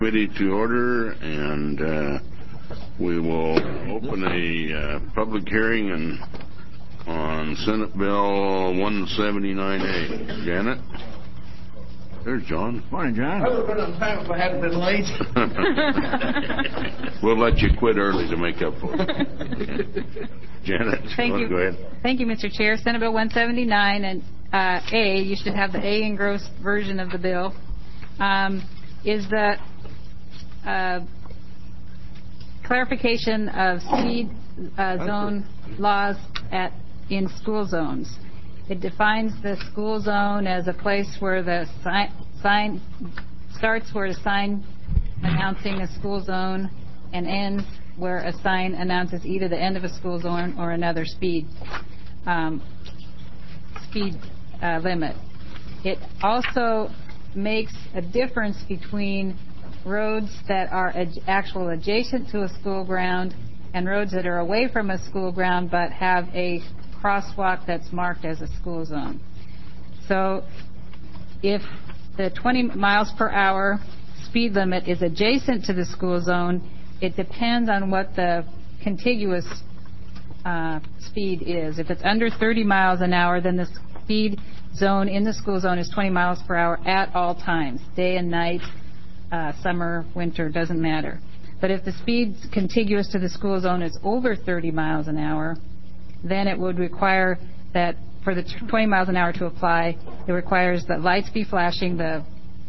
Committee to order, and we will open a public hearing on Senate Bill 179A. Janet? There's John. Morning, John. I would have been on time if I hadn't been late. We'll let you quit early to make up for it. Janet, Thank you. Go ahead. Thank you, Mr. Chair. Senate Bill 179 and A, you should have the A engrossed version of the bill, is the clarification of speed zone laws in school zones. It defines the school zone as a place where the sign starts where a sign announcing a school zone and ends where a sign announces either the end of a school zone or another speed limit. It also makes a difference between roads that are actual adjacent to a school ground and roads that are away from a school ground but have a crosswalk that's marked as a school zone. So if the 20 miles per hour speed limit is adjacent to the school zone, it depends on what the contiguous speed is. If it's under 30 miles an hour, then the speed zone in the school zone is 20 miles per hour at all times, day and night, summer, winter, doesn't matter. But if the speed contiguous to the school zone is over 30 miles an hour, then it would require that for the 20 miles an hour to apply, it requires that lights be flashing, the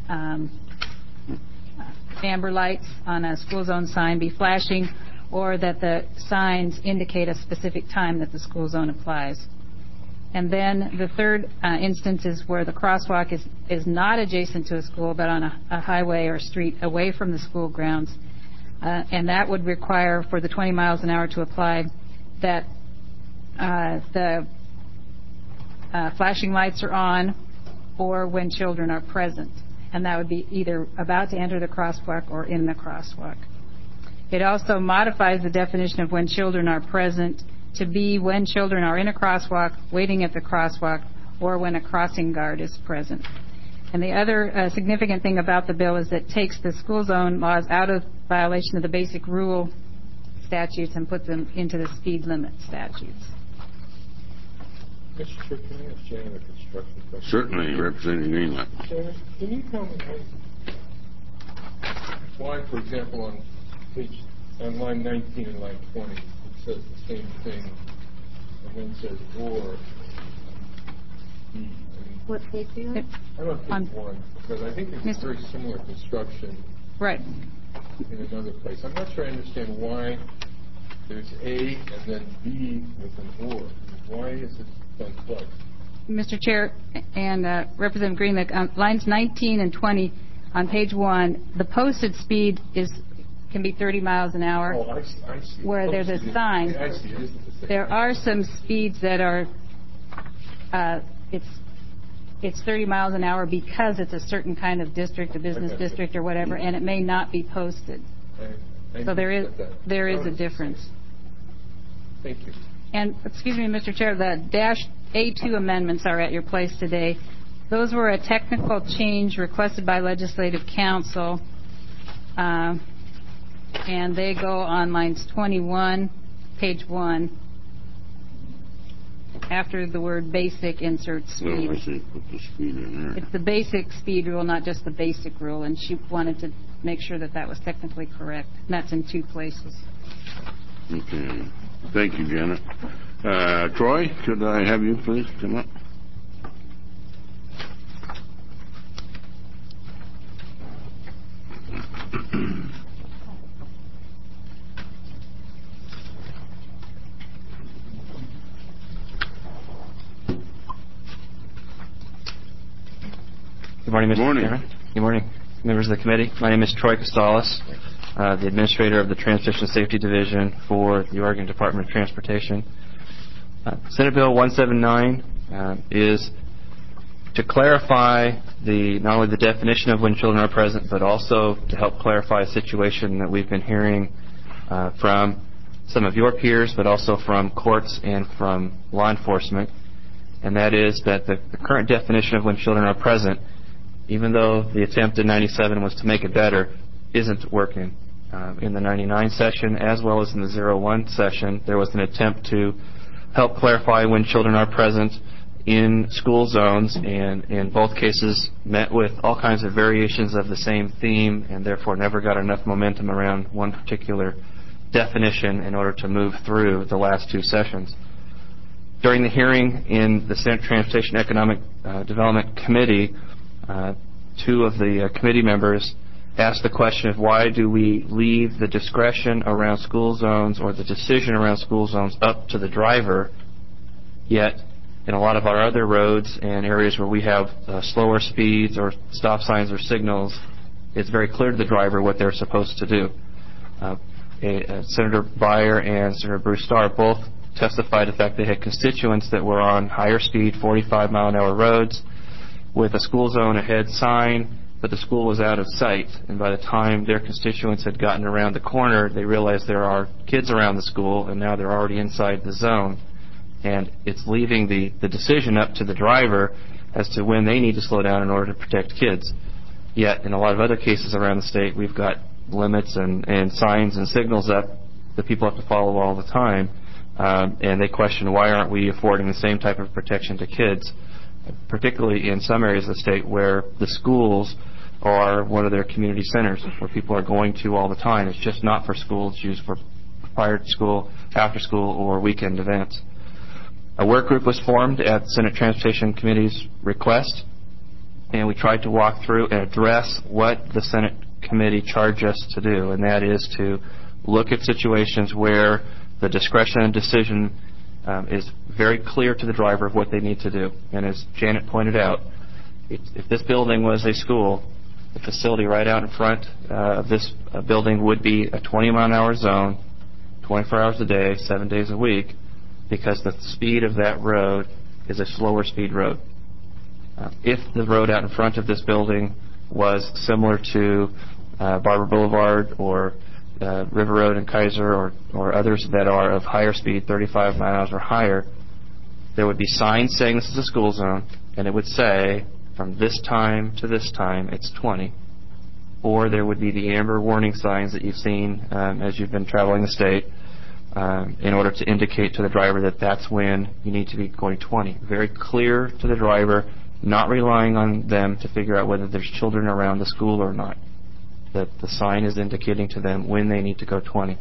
amber lights on a school zone sign be flashing, or that the signs indicate a specific time that the school zone applies. And then the third instance is where the crosswalk is not adjacent to a school but on a highway or street away from the school grounds. And that would require for the 20 miles an hour to apply that the flashing lights are on or when children are present. And that would be either about to enter the crosswalk or in the crosswalk. It also modifies the definition of when children are present to be when children are in a crosswalk, waiting at the crosswalk, or when a crossing guard is present. And the other significant thing about the bill is that it takes the school zone laws out of violation of the basic rule statutes and puts them into the speed limit statutes. Mr. Chair, can I ask Janet a construction question? Certainly, Representative Greenland. Janet, can you tell me why, for example, on line 19 and line 20, it says the same thing, and then says or B? What page are you I'm on page 1, because I think it's very similar construction right. in another place. I'm not sure I understand why there's A and then B with an or. Why is it done twice? Mr. Chair and Representative Greenlick, on lines 19 and 20 on page 1, the posted speed can be 30 miles an hour. Oh, I see. Where there's a sign. I see. It isn't the same. There are some speeds that are it's 30 miles an hour because it's a certain kind of district, a business district or whatever, and it may not be posted. So there is a difference. Thank you. And, excuse me, Mr. Chair, the dash A2 amendments are at your place today. Those were a technical change requested by Legislative Council, and they go on lines 21, page 1, after the word basic, insert speed. Well, I see. Put the speed in there. It's the basic speed rule, not just the basic rule, and she wanted to make sure that that was technically correct. And that's in 2 places. Okay. Thank you, Janet. Troy, could I have you please come up? Good morning, Mr. Chairman. Good morning, members of the committee. My name is Troy Costalis, the administrator of the Transportation Safety Division for the Oregon Department of Transportation. Senate Bill 179 is to clarify not only the definition of when children are present, but also to help clarify a situation that we've been hearing from some of your peers, but also from courts and from law enforcement. And that is that the current definition of when children are present, even though the attempt in 97 was to make it better, isn't working. In the 99 session, as well as in the 01 session, there was an attempt to help clarify when children are present in school zones, and in both cases met with all kinds of variations of the same theme, and therefore never got enough momentum around one particular definition in order to move through the last two sessions. During the hearing in the Senate Transportation Economic Development Committee, two of the committee members asked the question of why do we leave the discretion around school zones or the decision around school zones up to the driver, yet in a lot of our other roads and areas where we have slower speeds or stop signs or signals, it's very clear to the driver what they're supposed to do. Senator Breyer and Senator Bruce Starr both testified the fact they had constituents that were on higher speed 45-mile-an-hour roads with a school zone ahead sign, but the school was out of sight, and by the time their constituents had gotten around the corner, they realized there are kids around the school, and now they're already inside the zone. And it's leaving the decision up to the driver as to when they need to slow down in order to protect kids. Yet, in a lot of other cases around the state, we've got limits and signs and signals up that people have to follow all the time, and they question why aren't we affording the same type of protection to kids, particularly in some areas of the state where the schools are one of their community centers where people are going to all the time. It's just not for school. It's used for prior to school, after school, or weekend events. A work group was formed at the Senate Transportation Committee's request, and we tried to walk through and address what the Senate Committee charged us to do, and that is to look at situations where the discretion and decision is very clear to the driver of what they need to do. And as Janet pointed out, if this building was a school, the facility right out in front of this building would be a 20-mile-an-hour zone, 24 hours a day, 7 days a week, because the speed of that road is a slower speed road. If the road out in front of this building was similar to Barber Boulevard or River Road in Kaiser or others that are of higher speed, 35 miles or higher, there would be signs saying this is a school zone, and it would say from this time to this time it's 20. Or there would be the amber warning signs that you've seen as you've been traveling the state in order to indicate to the driver that that's when you need to be going 20. Very clear to the driver, not relying on them to figure out whether there's children around the school or not. That the sign is indicating to them when they need to go 20.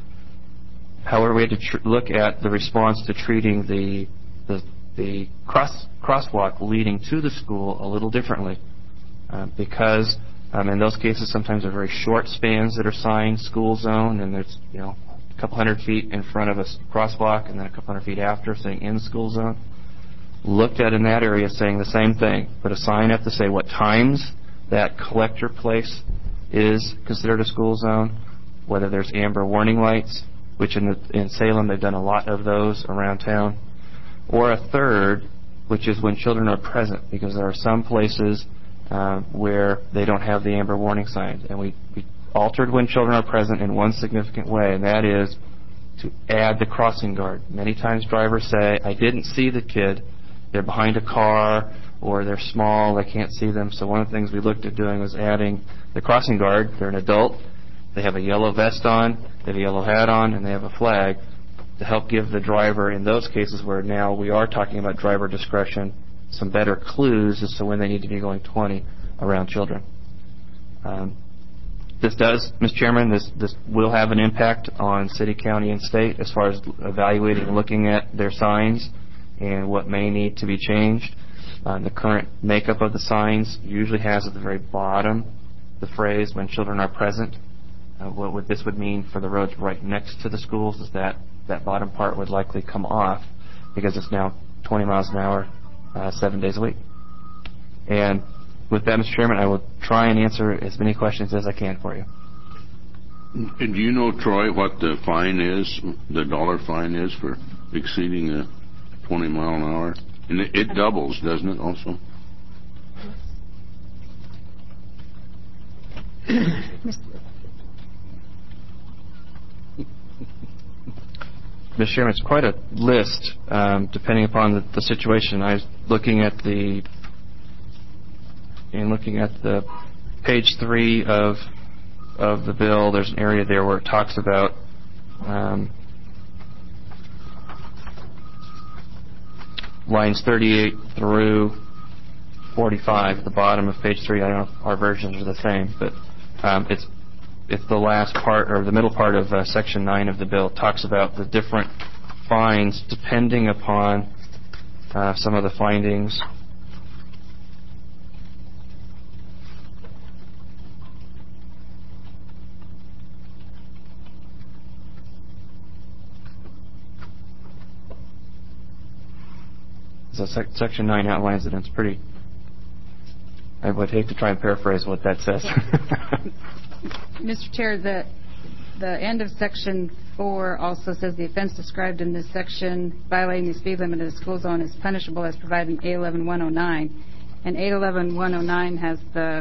However, we had to look at the response to treating the crosswalk leading to the school a little differently, because in those cases sometimes they're very short spans that are signed school zone, and there's a couple hundred feet in front of a crosswalk and then a couple hundred feet after saying in school zone. Looked at in that area saying the same thing. Put a sign up to say what times that collector place is considered a school zone, whether there's amber warning lights, which in Salem they've done a lot of those around town, or a third, which is when children are present, because there are some places where they don't have the amber warning signs. And we altered when children are present in one significant way, and that is to add the crossing guard. Many times drivers say, I didn't see the kid, they're behind a car, or they're small, I can't see them. So one of the things we looked at doing was adding the crossing guard. They're an adult, they have a yellow vest on, they have a yellow hat on, and they have a flag to help give the driver, in those cases where now we are talking about driver discretion, some better clues as to when they need to be going 20 around children. This does, Mr. Chairman, this will have an impact on city, county, and state as far as evaluating and looking at their signs and what may need to be changed. The current makeup of the signs usually has at the very bottom the phrase, when children are present. What this would mean for the roads right next to the schools is that bottom part would likely come off because it's now 20 miles an hour, 7 days a week. And with that, Mr. Chairman, I will try and answer as many questions as I can for you. And do you know, Troy, what the fine is, the dollar fine is for exceeding the 20 mile an hour? And it doubles, doesn't it, also? Mr. Chairman, it's quite a list, depending upon the situation. I was looking at the page 3 of of the bill, there's an area there where it talks about lines 38 through 45 at the bottom of page 3. I don't know if our versions are the same, but it's the last part or the middle part of section 9 of the bill. It talks about the different fines depending upon some of the findings. So section 9 outlines it, and it's pretty... I would hate to try and paraphrase what that says. Mr. Chair, the end of Section 4 also says the offense described in this section, violating the speed limit of the school zone, is punishable as provided in 811-109. And 811-109 has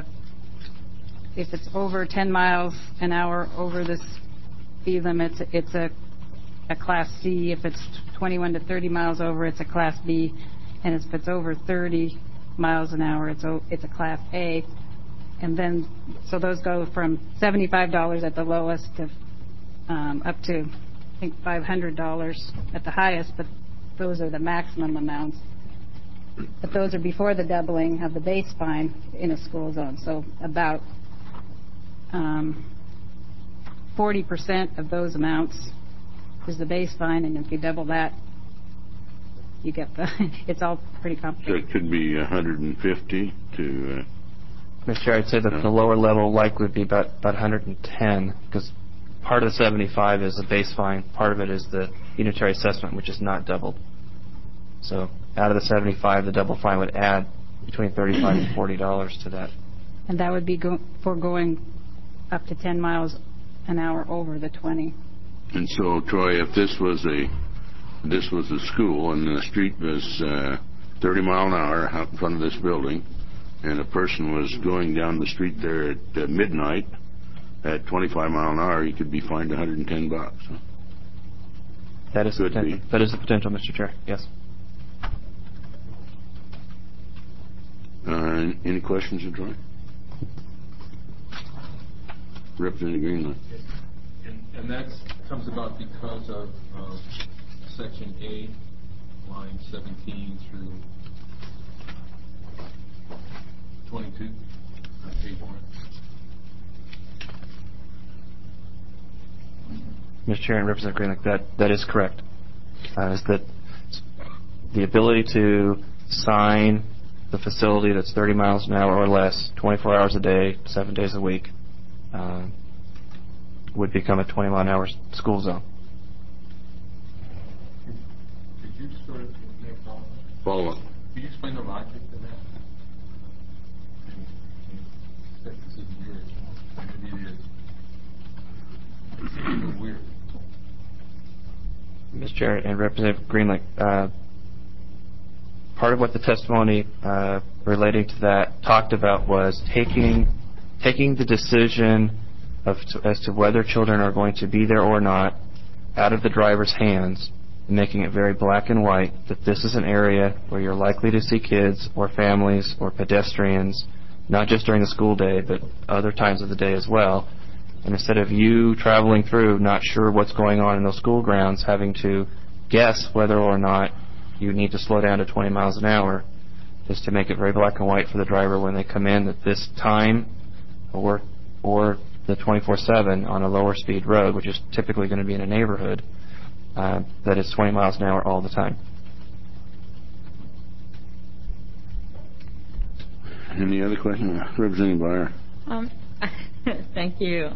if it's over 10 miles an hour over the speed limit, it's a Class C. If it's 21 to 30 miles over, it's a Class B. And if it's over 30 miles an hour, it's a Class A. And then, so those go from $75 at the lowest to up to, I think, $500 at the highest, but those are the maximum amounts. But those are before the doubling of the base fine in a school zone. So about 40% of those amounts is the base fine, and if you double that, you get it's all pretty complicated. So it could be 150 to... Mr. Chair, I'd say that the lower level likely would be about 110, because part of the 75 is the base fine, part of it is the unitary assessment, which is not doubled. So out of the 75, the double fine would add between $35 and $40 to that. And that would be for going up to 10 miles an hour over the 20. And so, Troy, if this was a school and the street was 30 mile an hour out in front of this building, and a person was going down the street there at midnight at 25 mile an hour, he could be fined $110. Huh? That is the potential, Mr. Chair. Yes. Any questions of Troy? Representative Greenland. And that comes about because of Section A, line 17 through 22 on page 1. Mr. Chair and Representative Greenland, that is correct. Is that the ability to sign the facility that's 30 miles an hour or less, 24 hours a day, 7 days a week, would become a 20 mile an hour school zone. Could you sort of Follow up. Could you explain the logic to that? This is weird. Maybe it is. It's a little weird. Mr. Chair and Representative Greenland, part of what the testimony relating to that talked about was taking the decision as to whether children are going to be there or not out of the driver's hands and making it very black and white that this is an area where you're likely to see kids or families or pedestrians, not just during the school day, but other times of the day as well. And instead of you traveling through, not sure what's going on in those school grounds, having to guess whether or not you need to slow down to 20 miles an hour, just to make it very black and white for the driver when they come in at this time or the 24/7 on a lower speed road, which is typically going to be in a neighborhood, that is 20 miles an hour all the time. Any other questions? Representative Byer. Thank you.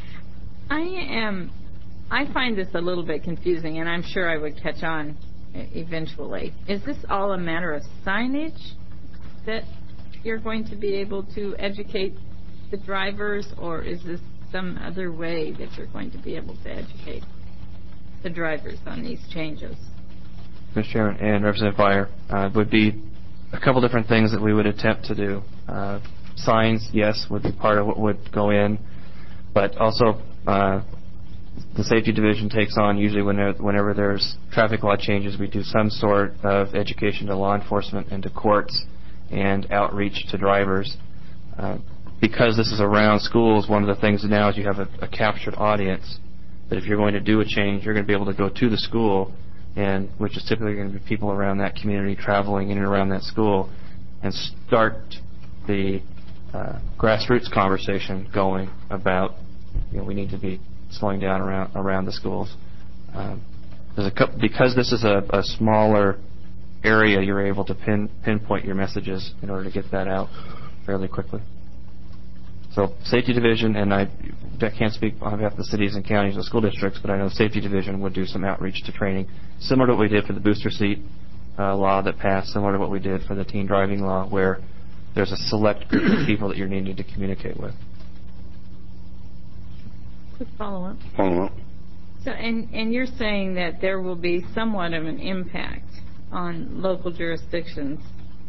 I find this a little bit confusing, and I'm sure I would catch on eventually. Is this all a matter of signage that you're going to be able to educate the drivers, or is this some other way that you're going to be able to educate the drivers on these changes? Mr. Chairman and Representative Byer, would be a couple different things that we would attempt to do. Signs, yes, would be part of what would go in, but also the Safety Division takes on usually whenever there's traffic law changes, we do some sort of education to law enforcement and to courts and outreach to drivers. because this is around schools, one of the things now is you have a captured audience. That if you're going to do a change, you're going to be able to go to the school, and which is typically going to be people around that community traveling in and around that school, and start the grassroots conversation going about, we need to be slowing down around the schools. Because this is a smaller area, you're able to pinpoint your messages in order to get that out fairly quickly. So Safety Division, and I can't speak on behalf of the cities and counties and school districts, but I know Safety Division would do some outreach to training, similar to what we did for the booster seat law that passed, similar to what we did for the teen driving law, where there's a select group of people that you're needing to communicate with. Quick follow-up. Follow up. So, and you're saying that there will be somewhat of an impact on local jurisdictions.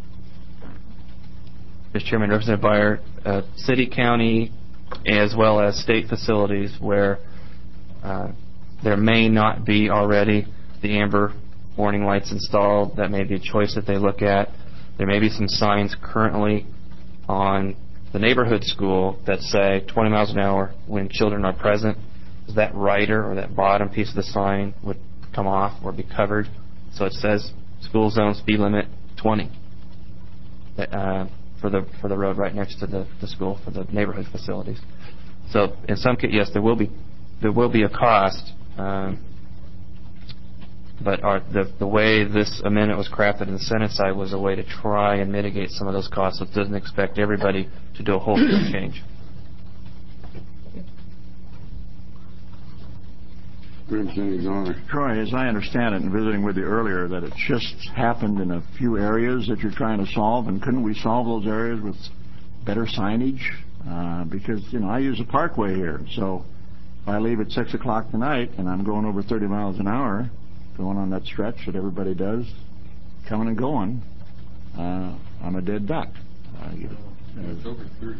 Mr. Chairman, Representative Beyer, city, county, as well as state facilities where there may not be already the amber warning lights installed. That may be a choice that they look at. There may be some signs currently on the neighborhood school that say 20 miles an hour when children are present. That rider or that bottom piece of the sign would come off or be covered. So it says school zone speed limit 20 for the road right next to the school for the neighborhood facilities. So in some cases, yes, there will be a cost. But the way this amendment was crafted in the Senate side was a way to try and mitigate some of those costs. So it doesn't expect everybody to do a whole change. Troy, as I understand it, and visiting with you earlier, that it just happened in a few areas that you're trying to solve, and couldn't we solve those areas with better signage? Because, I use a parkway here, so if I leave at 6 o'clock tonight and I'm going over 30 miles an hour, going on that stretch that everybody does, coming and going, I'm a dead duck. It's over 30.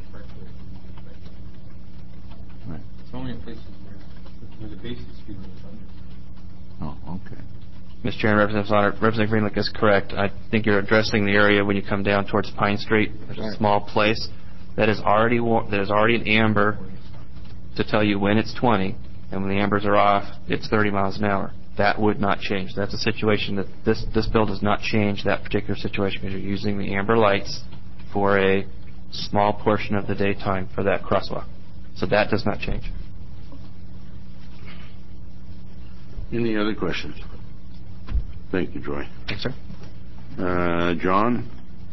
Right. It's only in places where the basic speed limit is under. Oh, okay. Mr. Chairman, Representative Greenlick is correct. I think you're addressing the area when you come down towards Pine Street. There's a small place that is already an amber to tell you when it's 20, and when the ambers are off, it's 30 miles an hour. That would not change. That's a situation that this bill does not change that particular situation because you're using the amber lights for a small portion of the daytime for that crosswalk. So that does not change. Any other questions? Thank you, Troy. Thanks, sir. John?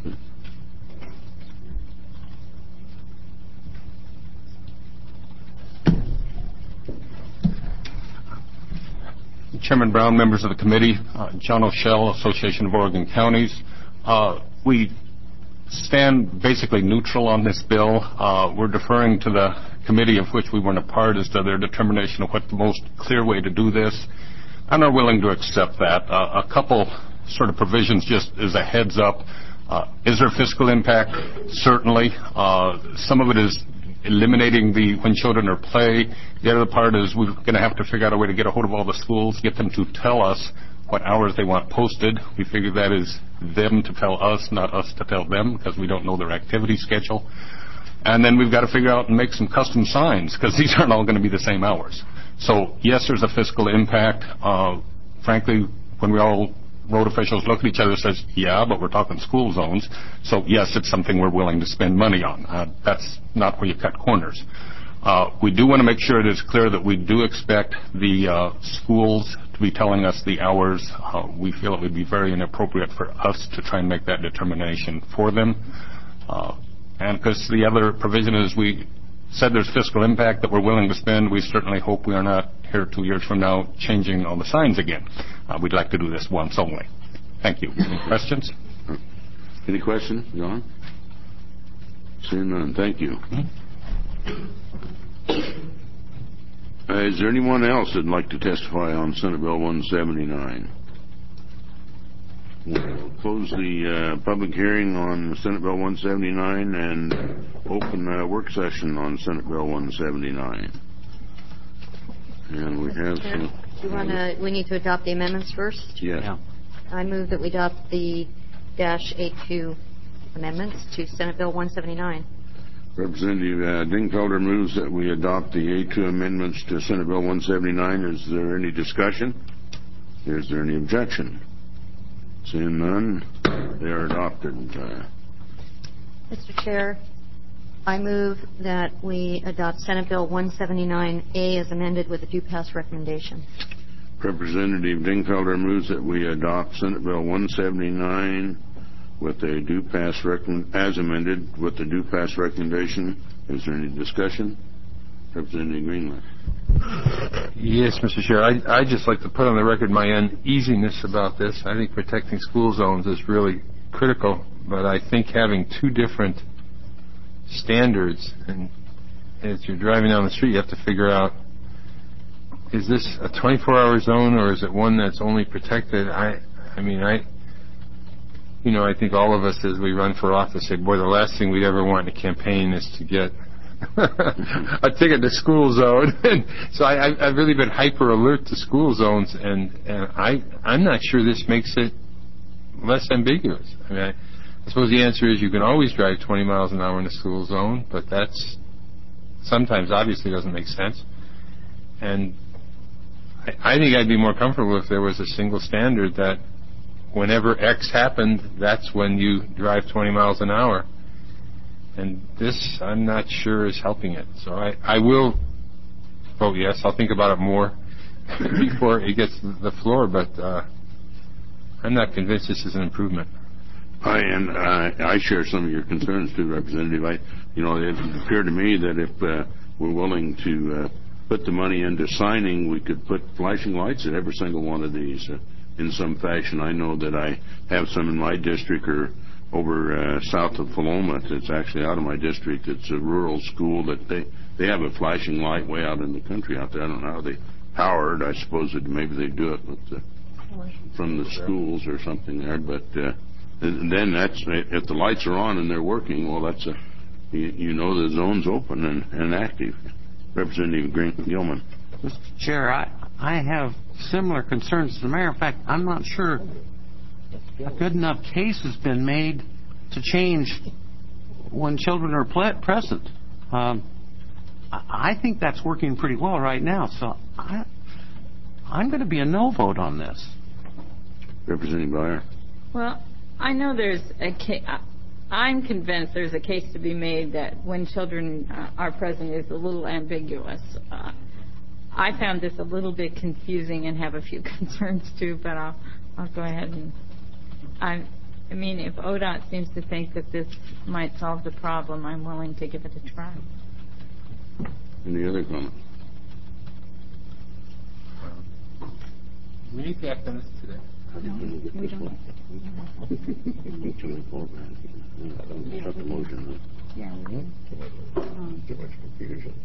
Chairman Brown, members of the committee, John O'Shell, Association of Oregon Counties. We stand basically neutral on this bill. We're deferring to the committee of which we weren't a part as to their determination of what the most clear way to do this. I'm not willing to accept that. A couple sort of provisions just as a heads up. Is there fiscal impact? Certainly. Some of it is eliminating when children are play. The other part is we're going to have to figure out a way to get a hold of all the schools, get them to tell us what hours they want posted. We figure that is them to tell us, not us to tell them, because we don't know their activity schedule. And then we've got to figure out and make some custom signs, because these aren't all going to be the same hours. So, yes, there's a fiscal impact. Frankly, when we all road officials look at each other and says, yeah, but we're talking school zones. So, yes, it's something we're willing to spend money on. That's not where you cut corners. We do want to make sure it is clear that we do expect the schools to be telling us the hours. We feel it would be very inappropriate for us to try and make that determination for them. And because the other provision is we said there's fiscal impact that we're willing to spend, we certainly hope we are not here 2 years from now changing all the signs again. We'd like to do this once only. Thank you. Any questions? Any questions, John? Seeing none. Thank you. Is there anyone else that'd like to testify on Senate Bill 179? We'll close the public hearing on Senate Bill 179 and open a work session on Senate Bill 179. And we have some... We need to adopt the amendments first? Yes. Yeah. I move that we adopt the -82 amendments to Senate Bill 179. Representative Dingfelder moves that we adopt the A2 amendments to Senate Bill 179. Is there any discussion? Is there any objection? Seeing none, they are adopted. Mr. Chair, I move that we adopt Senate Bill 179A as amended with a due pass recommendation. Representative Dingfelder moves that we adopt Senate Bill 179 with a due pass as amended with the due pass recommendation. Is there any discussion? Representative Greenland. Yes, Mr. Chair. I'd just like to put on the record my uneasiness about this. I think protecting school zones is really critical, but I think having two different standards, and as you're driving down the street, you have to figure out, is this a 24-hour zone or is it one that's only protected? I think all of us as we run for office say, boy, the last thing we'd ever want in a campaign is to get a ticket to school zone. And so I've really been hyper alert to school zones, and I'm not sure this makes it less ambiguous. I suppose the answer is you can always drive 20 miles an hour in a school zone, but that's sometimes obviously doesn't make sense. And I think I'd be more comfortable if there was a single standard that whenever X happened, that's when you drive 20 miles an hour. And this, I'm not sure, is helping it. So I will vote yes. I'll think about it more before it gets the floor, but I'm not convinced this is an improvement. I share some of your concerns too, Representative. It appeared to me that if we're willing to put the money into signing, we could put flashing lights at every single one of these in some fashion. I know that I have some in my district or over south of Paloma. It's actually out of my district. It's a rural school that they have a flashing light way out in the country out there. I don't know how they power it. I suppose that maybe they do it from the schools or something there. But then that's if the lights are on and they're working. Well, that's the zone's open and active. Representative Gilman. Mr. Chair, I have similar concerns to the mayor. In fact, I'm not sure a good enough case has been made to change when children are present. I think that's working pretty well right now, so I'm going to be a no vote on this. Representative Byer. Well, I know there's a case. I'm convinced there's a case to be made that when children are present is a little ambiguous. I found this a little bit confusing and have a few concerns too, but I'll go ahead and if ODOT seems to think that this might solve the problem, I'm willing to give it a try. Any other comments? We need to act on this today. No, we don't. Shut the motion. Yeah, we do. Too much confusion.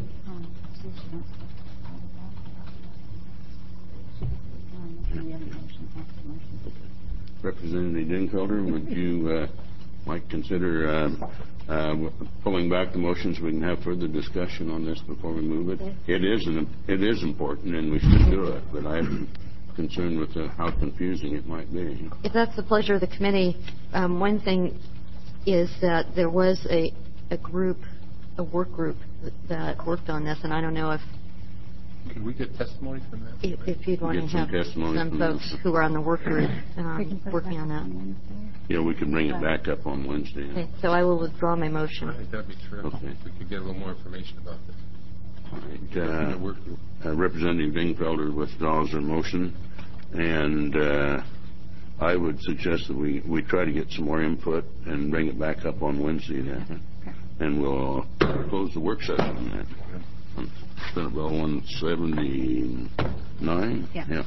Representative Dingfelder, would you might consider pulling back the motions so we can have further discussion on this before we move it? It is important, and we should do it, but I'm concerned with how confusing it might be. If that's the pleasure of the committee, one thing is that there was a work group that worked on this, and I don't know if Could we get testimony from that? If you'd want to have some folks who are on the work group working on that. Yeah, we can bring it back up on Wednesday. Okay, so I will withdraw my motion. I think that'd be terrific. Okay. If we could get a little more information about this. All right. Representative Dingfelder withdraws her motion, and I would suggest that we try to get some more input and bring it back up on Wednesday then. Okay. And we'll close the work session on that. Senate Bill 179? Yeah. Yep.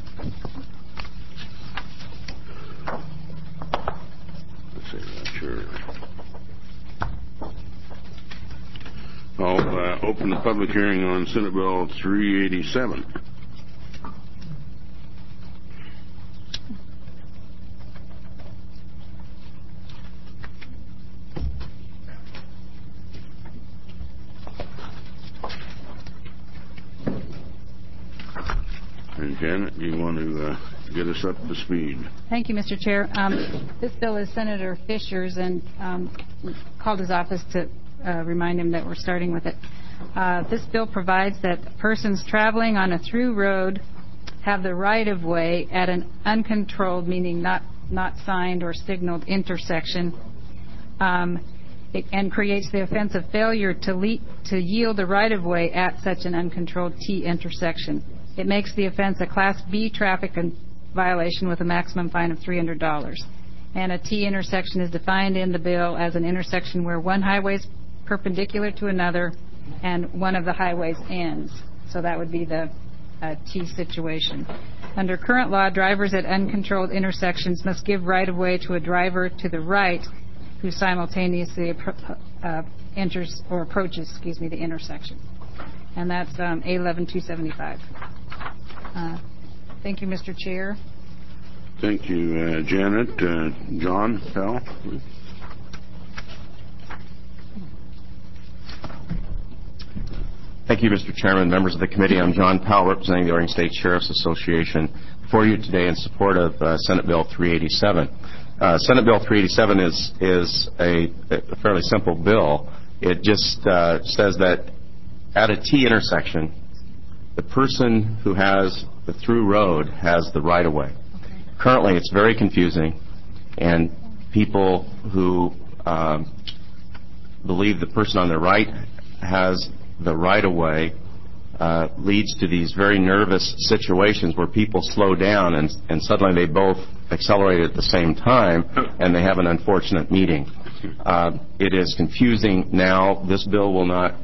Let's see, sure. I'll open the public hearing on Senate Bill 387. And Janet, do you want to get us up to speed? Thank you, Mr. Chair. This bill is Senator Fisher's, and called his office to remind him that we're starting with it. This bill provides that persons traveling on a through road have the right-of-way at an uncontrolled, meaning not signed or signaled intersection, and creates the offense of failure to yield the right-of-way at such an uncontrolled T intersection. It makes the offense a Class B traffic violation with a maximum fine of $300. And a T intersection is defined in the bill as an intersection where one highway is perpendicular to another and one of the highways ends. So that would be the T situation. Under current law, drivers at uncontrolled intersections must give right-of-way to a driver to the right who simultaneously enters or approaches, the intersection. And that's A11275. Thank you, Mr. Chair. Thank you, Janet. John Powell, please. Thank you, Mr. Chairman, members of the committee. I'm John Powell, representing the Oregon State Sheriff's Association, before you today in support of Senate Bill 387. Senate Bill 387 is a fairly simple bill. It just says that at a T intersection, the person who has the through road has the right-of-way. Currently, it's very confusing, and people who believe the person on their right has the right-of-way leads to these very nervous situations where people slow down and suddenly they both accelerate at the same time, and they have an unfortunate meeting. It is confusing now. This bill will not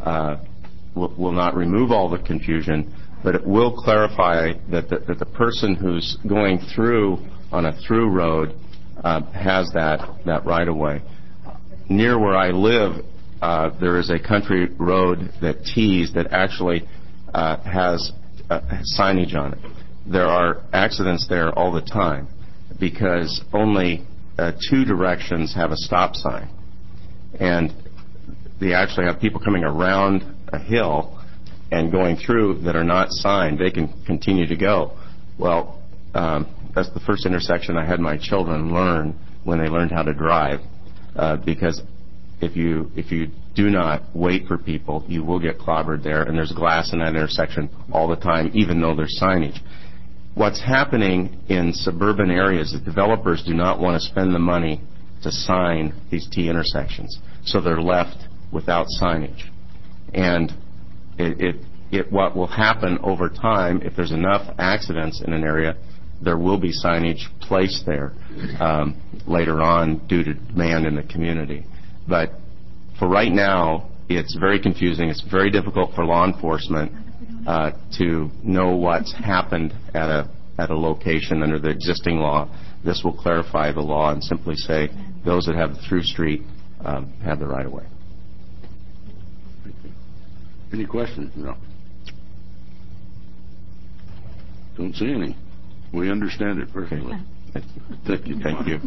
remove all the confusion, but it will clarify that the person who's going through on a through road has that right-of-way. Near where I live, there is a country road that tees that actually has signage on it. There are accidents there all the time because only two directions have a stop sign. And they actually have people coming around a hill and going through that are not signed. They can continue to go. Well, that's the first intersection I had my children learn when they learned how to drive, because if you do not wait for people, you will get clobbered there, and there's glass in that intersection all the time, even though there's signage. What's happening in suburban areas is developers do not want to spend the money to sign these T intersections, so they're left without signage. And what will happen over time, if there's enough accidents in an area, there will be signage placed there later on due to demand in the community. But for right now, it's very confusing. It's very difficult for law enforcement to know what's happened at a location under the existing law. This will clarify the law and simply say those that have the through street have the right of way. Any questions? No. Don't see any. We understand it perfectly. Thank you. Thank you.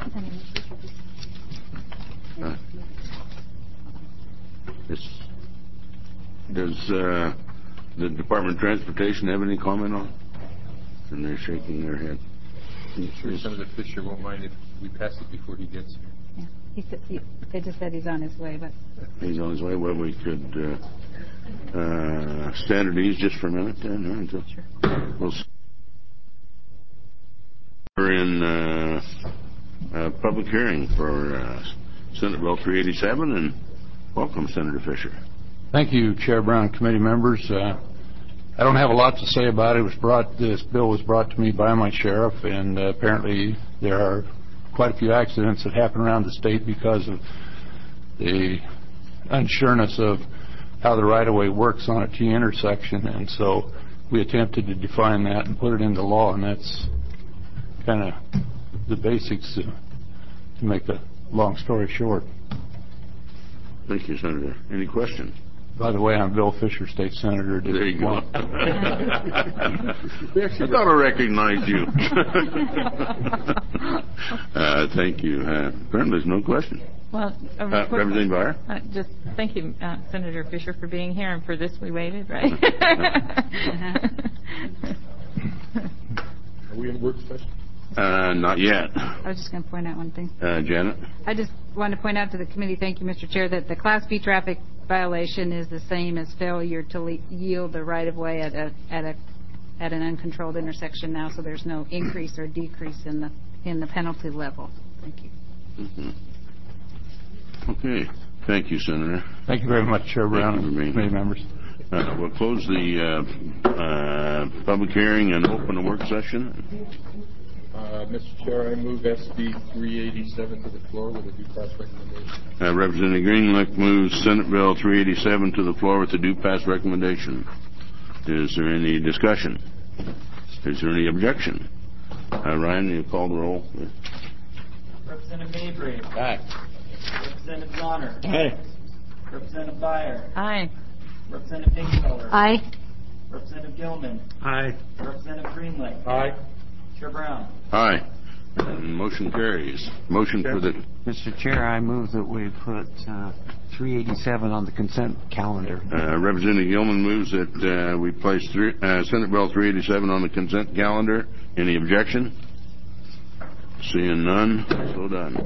Does the Department of Transportation have any comment on it? And they're shaking their head. I'm sure Senator Fisher won't mind if we pass it before he gets here. Yeah. They just said he's on his way, but he's on his way. Well, we could stand at ease just for a minute then. Sure. We're in public hearing for Senate Bill 387, and welcome, Senator Fisher. Thank you, Chair Brown, committee members. I don't have a lot to say about it. This bill was brought to me by my sheriff, and apparently there are quite a few accidents that happen around the state because of the unsureness of how the right-of-way works on a T intersection, and so we attempted to define that and put it into law, and that's kind of the basics to make a long story short. Thank you, Senator. Any questions? By the way, I'm Bill Fisher, State Senator. There you go. I thought I recognized you. Thank you. Apparently there's no question. Well, Representative Byer? Just thank you, Senator Fisher, for being here, and for this we waited, right? Are we in work session? Not yet. I was just going to point out one thing. Janet? I just want to point out to the committee, thank you, Mr. Chair, that the Class B traffic violation is the same as failure to yield the right-of-way at an uncontrolled intersection now, so there's no increase or decrease in the penalty level. Thank you. Mm-hmm. Okay. Thank you, Senator. Thank you very much, Chair Brown and committee members. We'll close the public hearing and open the work session. Mr. Chair, I move SB 387 to the floor with a due pass recommendation. Representative Greenlick moves Senate Bill 387 to the floor with a due pass recommendation. Is there any discussion? Is there any objection? Ryan, you call the roll. Representative Mabry. Aye. Representative Donner. Aye. Representative Byer. Aye. Representative Hinkfelder. Aye. Representative Gilman. Aye. Representative Greenlick. Aye. Chair Brown. Aye. And motion carries. Motion for the... Mr. Chair, I move that we put 387 on the consent calendar. Representative Gilman moves that we place Senate Bill 387 on the consent calendar. Any objection? Seeing none, so done.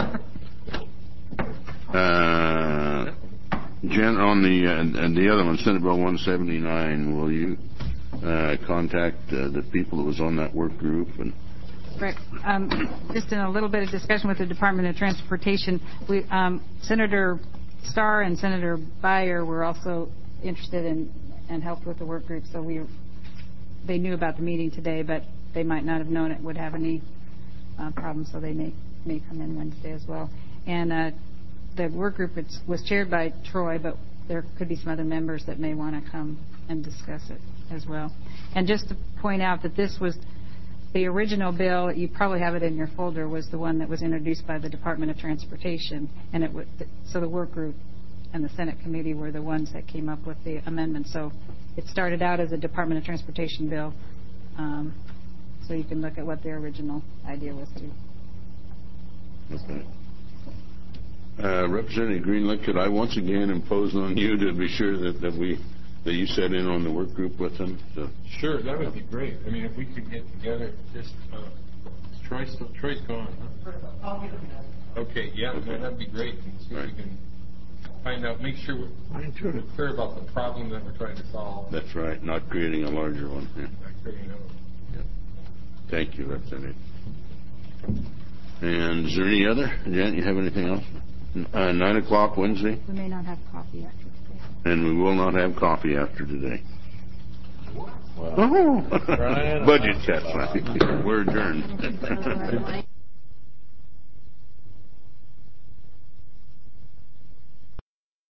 Jen, on the other one, Senate Bill 179, will you contact the people that was on that work group? And Right. Just in a little bit of discussion with the Department of Transportation, Senator Starr and Senator Byer were also interested in and helped with the work group, so they knew about the meeting today, but they might not have known it would have any problems, so they may come in Wednesday as well. And the work group was chaired by Troy, but there could be some other members that may want to come and discuss it as well. And just to point out that this was the original bill, you probably have it in your folder, was the one that was introduced by the Department of Transportation, and so the work group and the Senate committee were the ones that came up with the amendment. So it started out as a Department of Transportation bill, so you can look at what their original idea was too. Okay. Representative Greenlick, could I once again impose on you to be sure that you sat in on the work group with them? So. Sure, that would be great. I mean, if we could get together, just Troy's gone, huh? Okay, yeah, okay. That'd be great. And see if we can find out, make sure we're clear about the problem that we're trying to solve. That's right, not creating a larger one. Yeah. Not creating another one. Yeah. Thank you, Representative. And is there any other? Janet, you have anything else? 9 o'clock Wednesday? We may not have coffee after today. And we will not have coffee after today. Wow. Oh. Budget cuts. We're adjourned.